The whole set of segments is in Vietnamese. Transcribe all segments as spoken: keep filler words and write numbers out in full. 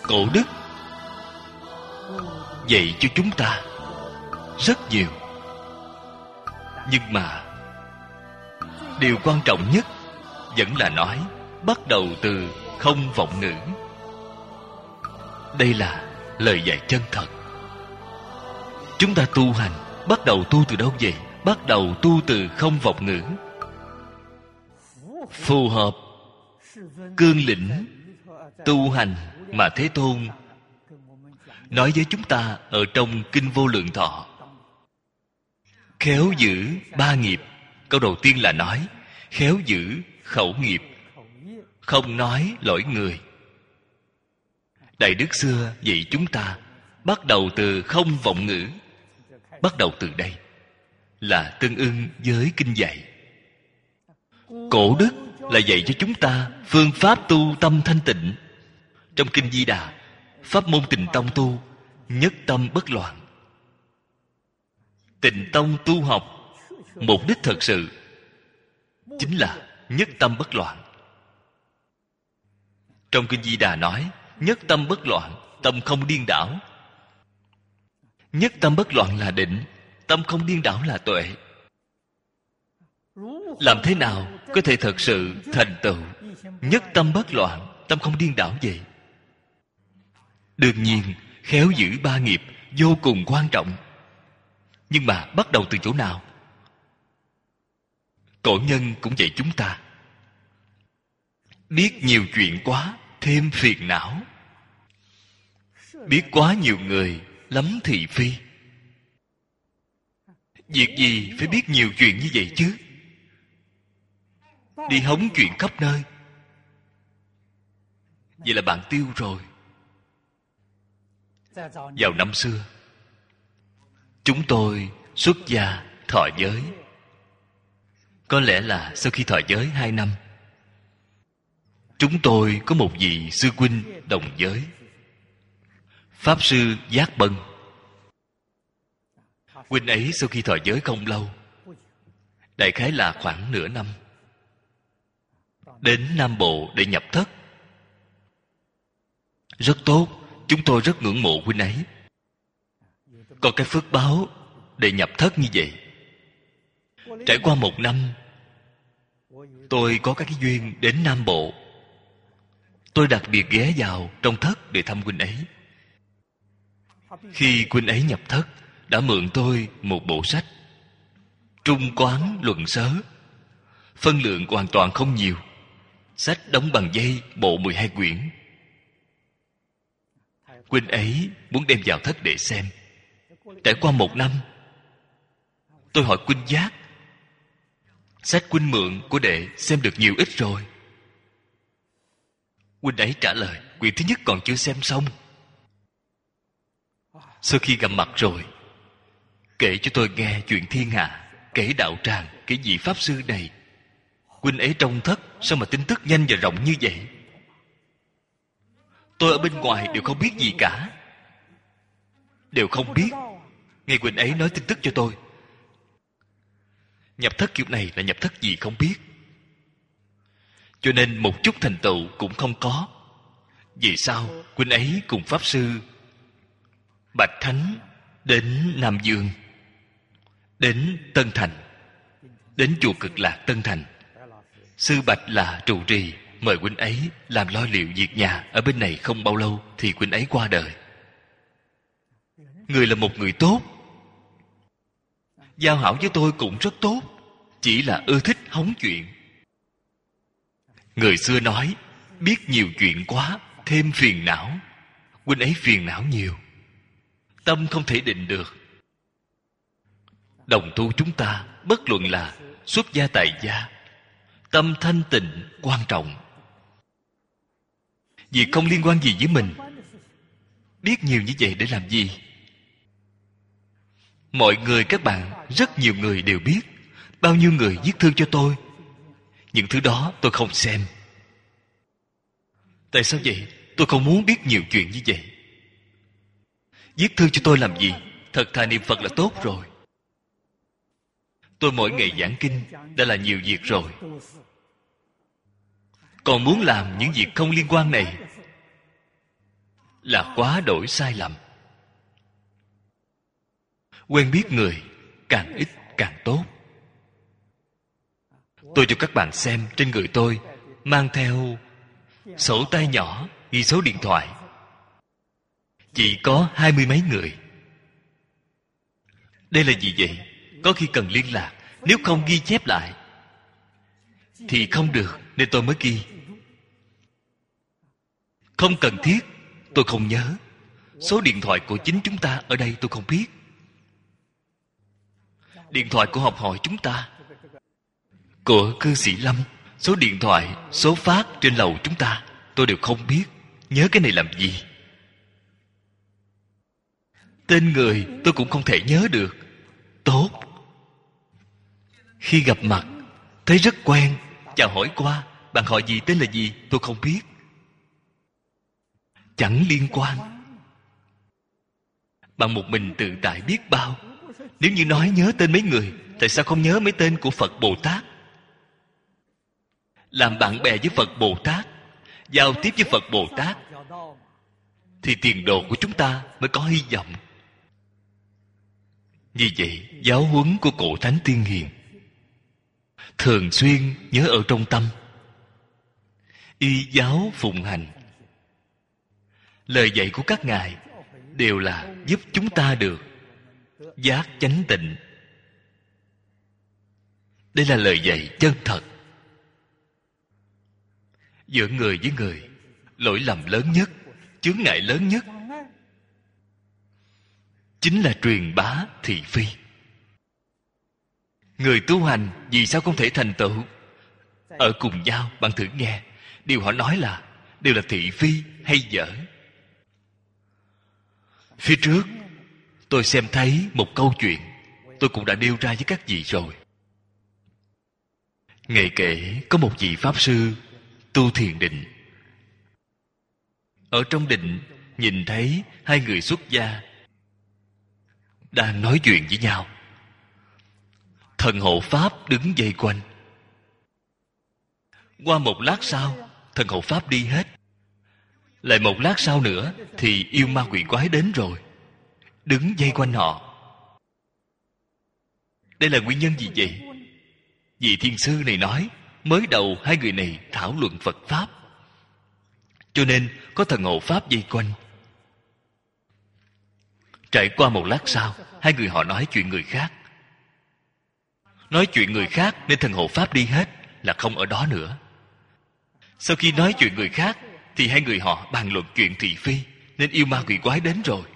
Cổ đức dạy cho chúng ta rất nhiều. Nhưng mà điều quan trọng nhất vẫn là nói bắt đầu từ không vọng ngữ. Đây là lời dạy chân thật. Chúng ta tu hành bắt đầu tu từ đâu vậy? Bắt đầu tu từ không vọng ngữ. Phù hợp cương lĩnh tu hành mà Thế Tôn nói với chúng ta ở trong Kinh Vô Lượng Thọ. Khéo giữ ba nghiệp. Câu đầu tiên là nói khéo giữ khẩu nghiệp, không nói lỗi người. Đại đức xưa dạy chúng ta bắt đầu từ không vọng ngữ. Bắt đầu từ đây là tương ưng với kinh dạy. Cổ đức là dạy cho chúng ta phương pháp tu tâm thanh tịnh. Trong Kinh Di Đà, pháp môn Tịnh Tông tu nhất tâm bất loạn. Tịnh Tông tu học mục đích thật sự chính là nhất tâm bất loạn. Trong Kinh Di Đà nói nhất tâm bất loạn, tâm không điên đảo. Nhất tâm bất loạn là định, tâm không điên đảo là tuệ. Làm thế nào có thể thật sự thành tựu nhất tâm bất loạn, tâm không điên đảo vậy? Đương nhiên khéo giữ ba nghiệp vô cùng quan trọng. Nhưng mà bắt đầu từ chỗ nào? Cổ nhân cũng dạy chúng ta biết nhiều chuyện quá thêm phiền não. Biết quá nhiều người lắm thị phi. Việc gì phải biết nhiều chuyện như vậy chứ? Đi hóng chuyện khắp nơi, vậy là bạn tiêu rồi. Vào năm xưa, chúng tôi xuất gia thọ giới. Có lẽ là sau khi thọ giới hai năm, chúng tôi có một vị sư huynh đồng giới, Pháp Sư Giác Bân. Huynh ấy sau khi thọ giới không lâu, đại khái là khoảng nửa năm, đến Nam Bộ để nhập thất. Rất tốt, chúng tôi rất ngưỡng mộ huynh ấy. Có cái phước báo để nhập thất như vậy. Trải qua một năm, tôi có các cái duyên đến Nam Bộ. Tôi đặc biệt ghé vào trong thất để thăm huynh ấy. Khi huynh ấy nhập thất, đã mượn tôi một bộ sách Trung Quán Luận Sớ. Phân lượng hoàn toàn không nhiều. Sách đóng bằng dây, bộ mười hai quyển. Huynh ấy muốn đem vào thất để xem. Trải qua một năm, tôi hỏi huynh Giác, sách huynh mượn của đệ xem được nhiều ít rồi? Huynh ấy trả lời, quyển thứ nhất còn chưa xem xong. Sau khi gặp mặt rồi, kể cho tôi nghe chuyện thiên hạ, kể đạo tràng, kể vị pháp sư này. Huynh ấy trong thất sao mà tin tức nhanh và rộng như vậy? Tôi ở bên ngoài đều không biết gì cả. Đều không biết. Nghe huynh ấy nói tin tức cho tôi. Nhập thất kiểu này là nhập thất gì không biết. Cho nên một chút thành tựu cũng không có. Vì sao huynh ấy cùng Pháp Sư Bạch Thánh đến Nam Dương, đến Tân Thành, đến chùa Cực Lạc Tân Thành. Sư Bạch là trụ trì, mời huynh ấy làm lo liệu việc nhà ở bên này không bao lâu thì huynh ấy qua đời. Người là một người tốt, giao hảo với tôi cũng rất tốt, chỉ là ưa thích hóng chuyện. Người xưa nói biết nhiều chuyện quá thêm phiền não. Huynh ấy phiền não nhiều, tâm không thể định được. Đồng tu chúng ta bất luận là xuất gia tại gia, tâm thanh tịnh quan trọng. Việc không liên quan gì với mình, biết nhiều như vậy để làm gì? Mọi người các bạn, rất nhiều người đều biết. Bao nhiêu người viết thư cho tôi, những thứ đó tôi không xem. Tại sao vậy? Tôi không muốn biết nhiều chuyện như vậy. Viết thư cho tôi làm gì? Thật thà niệm Phật là tốt rồi. Tôi mỗi ngày giảng kinh đã là nhiều việc rồi. Còn muốn làm những việc không liên quan này là quá đổi sai lầm. Quen biết người càng ít càng tốt. Tôi cho các bạn xem, trên người tôi mang theo sổ tay nhỏ ghi số điện thoại, chỉ có hai mươi mấy người. Đây là gì vậy? Có khi cần liên lạc, nếu không ghi chép lại thì không được, nên tôi mới ghi. Không cần thiết, tôi không nhớ. Số điện thoại của chính chúng ta ở đây tôi không biết. Điện thoại của học hội chúng ta, của cư sĩ Lâm, số điện thoại, số phát trên lầu chúng ta, tôi đều không biết. Nhớ cái này làm gì? Tên người tôi cũng không thể nhớ được. Tốt. Khi gặp mặt thấy rất quen, chào hỏi qua, bạn họ gì, tên là gì, tôi không biết. Chẳng liên quan. Bạn một mình tự tại biết bao. Nếu như nói nhớ tên mấy người, tại sao không nhớ mấy tên của Phật Bồ Tát? Làm bạn bè với Phật Bồ Tát, giao tiếp với Phật Bồ Tát, thì tiền đồ của chúng ta mới có hy vọng. Vì vậy, giáo huấn của cổ Thánh Tiên Hiền thường xuyên nhớ ở trong tâm, y giáo phụng hành. Lời dạy của các ngài đều là giúp chúng ta được giác chánh tịnh. Đây là lời dạy chân thật. Giữa người với người, lỗi lầm lớn nhất, chướng ngại lớn nhất chính là truyền bá thị phi. Người tu hành vì sao không thể thành tựu? Ở cùng nhau, bạn thử nghe, điều họ nói là đều là thị phi hay dở. Phía trước tôi xem thấy một câu chuyện, tôi cũng đã nêu ra với các vị rồi. Ngày kể có một vị pháp sư tu thiền định. Ở trong định nhìn thấy hai người xuất gia đang nói chuyện với nhau. Thần hộ pháp đứng vây quanh. Qua một lát sau, thần hộ pháp đi hết. Lại một lát sau nữa thì yêu ma quỷ quái đến rồi, đứng vây quanh họ. Đây là nguyên nhân gì vậy? Vị thiền sư này nói, mới đầu hai người này thảo luận Phật Pháp, cho nên có thần hộ Pháp vây quanh. Trải qua một lát sau, hai người họ nói chuyện người khác. Nói chuyện người khác nên thần hộ Pháp đi hết, là không ở đó nữa. Sau khi nói chuyện người khác thì hai người họ bàn luận chuyện thị phi, nên yêu ma quỷ quái đến rồi.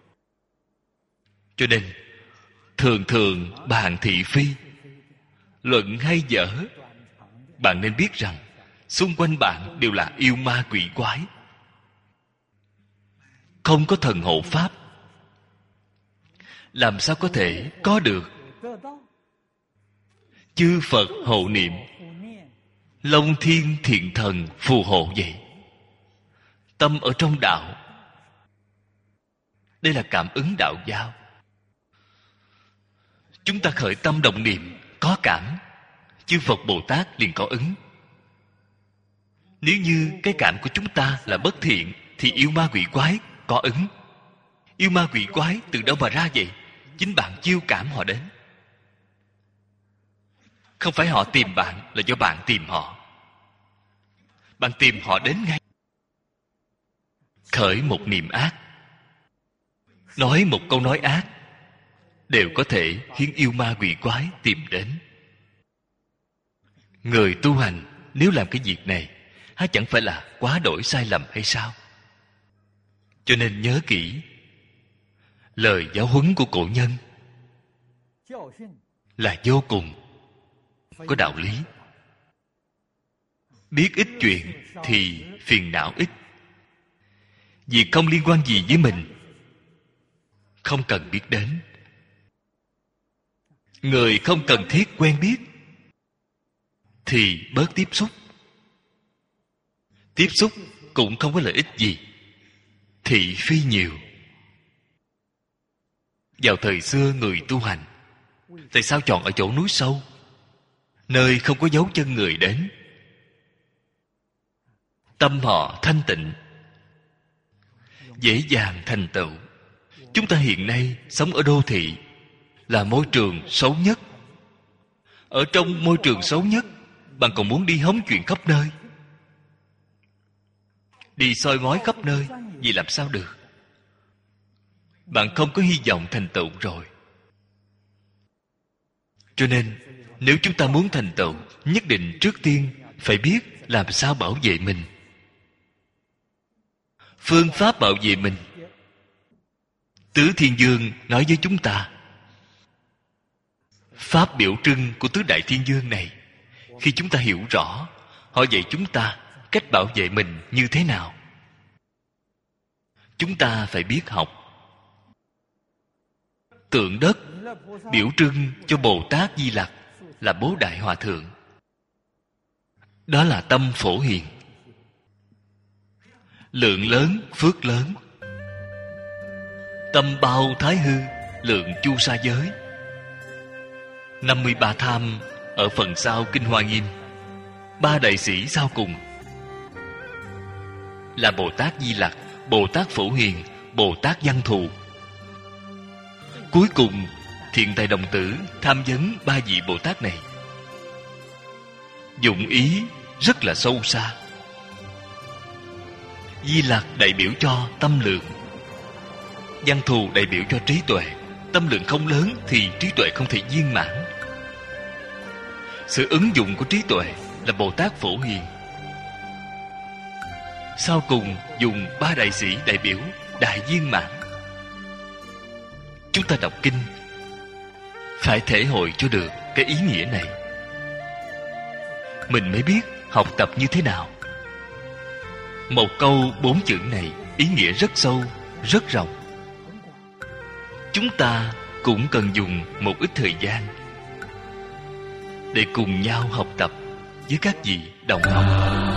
Cho nên thường thường bàn thị phi, luận hay dở, bạn nên biết rằng xung quanh bạn đều là yêu ma quỷ quái. Không có thần hộ Pháp, làm sao có thể có được chư Phật hộ niệm, Long Thiên Thiện Thần phù hộ vậy? Tâm ở trong đạo, đây là cảm ứng đạo giao. Chúng ta khởi tâm động niệm, có cảm, chư Phật Bồ Tát liền có ứng. Nếu như cái cảm của chúng ta là bất thiện thì yêu ma quỷ quái có ứng. Yêu ma quỷ quái từ đâu mà ra vậy? Chính bạn chiêu cảm họ đến. Không phải họ tìm bạn, là do bạn tìm họ. Bạn tìm họ đến ngay. Khởi một niệm ác, nói một câu nói ác, đều có thể khiến yêu ma quỷ quái tìm đến. Người tu hành nếu làm cái việc này, há chẳng phải là quá đổi sai lầm hay sao? Cho nên nhớ kỹ, lời giáo huấn của cổ nhân là vô cùng có đạo lý. Biết ít chuyện thì phiền não ít. Việc không liên quan gì với mình không cần biết đến. Người không cần thiết quen biết thì bớt tiếp xúc. Tiếp xúc cũng không có lợi ích gì, thị phi nhiều. Vào thời xưa người tu hành, tại sao chọn ở chỗ núi sâu, nơi không có dấu chân người đến? Tâm họ thanh tịnh. dễ dàng thành tựu. Chúng ta hiện nay sống ở đô thị là môi trường xấu nhất. Ở trong môi trường xấu nhất, bạn còn muốn đi hóng chuyện khắp nơi, đi soi mói khắp nơi, vì làm sao được? Bạn không có hy vọng thành tựu rồi. Cho nên nếu chúng ta muốn thành tựu, nhất định trước tiên phải biết làm sao bảo vệ mình. Phương pháp bảo vệ mình, Tứ Thiên Dương nói với chúng ta. Pháp biểu trưng của Tứ Đại Thiên Dương này, khi chúng ta hiểu rõ, họ dạy chúng ta cách bảo vệ mình như thế nào. Chúng ta phải biết học. Tượng đất biểu trưng cho Bồ Tát Di Lặc là Bố Đại Hòa Thượng. Đó là tâm phổ hiền, lượng lớn phước lớn. Tâm bao thái hư, lượng chu sa giới. năm mươi ba tham ở phần sau Kinh Hoa Nghiêm. Ba đại sĩ sau cùng là Bồ Tát Di Lặc, Bồ Tát Phổ Hiền, Bồ Tát Văn Thù. Cuối cùng Thiện Tài Đồng Tử tham vấn ba vị Bồ Tát này, dụng ý rất là sâu xa. Di Lặc đại biểu cho tâm lượng, Văn Thù đại biểu cho trí tuệ. Tâm lượng không lớn thì trí tuệ không thể viên mãn. Sự ứng dụng của trí tuệ là Bồ Tát Phổ Hiền. Sau cùng dùng ba đại sĩ đại biểu đại viên mãn. Chúng ta đọc kinh phải thể hội cho được cái ý nghĩa này, mình mới biết học tập như thế nào. Một câu bốn chữ này ý nghĩa rất sâu, rất rộng. Chúng ta cũng cần dùng một ít thời gian để cùng nhau học tập với các vị đồng học.